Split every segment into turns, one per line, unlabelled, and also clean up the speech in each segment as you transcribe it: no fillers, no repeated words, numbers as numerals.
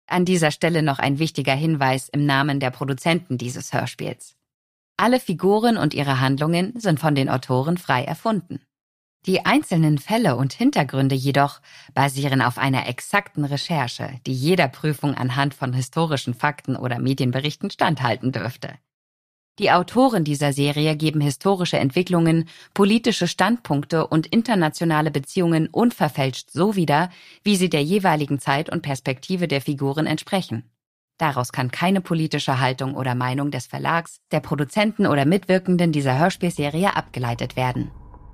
An dieser Stelle noch ein wichtiger Hinweis im Namen der Produzenten dieses Hörspiels. Alle Figuren und ihre Handlungen sind von den Autoren frei erfunden. Die einzelnen Fälle und Hintergründe jedoch basieren auf einer exakten Recherche, die jeder Prüfung anhand von historischen Fakten oder Medienberichten standhalten dürfte. Die Autoren dieser Serie geben historische Entwicklungen, politische Standpunkte und internationale Beziehungen unverfälscht so wieder, wie sie der jeweiligen Zeit und Perspektive der Figuren entsprechen. Daraus kann keine politische Haltung oder Meinung des Verlags, der Produzenten oder Mitwirkenden dieser Hörspielserie abgeleitet werden.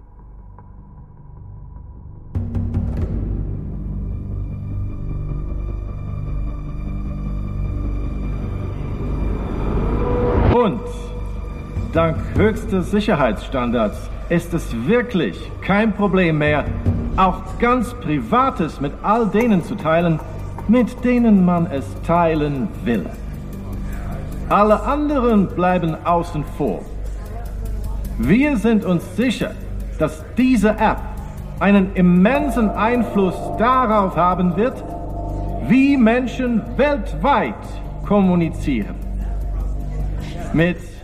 Und dank höchster Sicherheitsstandards ist es wirklich kein Problem mehr, auch ganz Privates mit all denen zu teilen, mit denen man es teilen will. Alle anderen bleiben außen vor. Wir sind uns sicher, dass diese App einen immensen Einfluss darauf haben wird, wie Menschen weltweit kommunizieren. Mit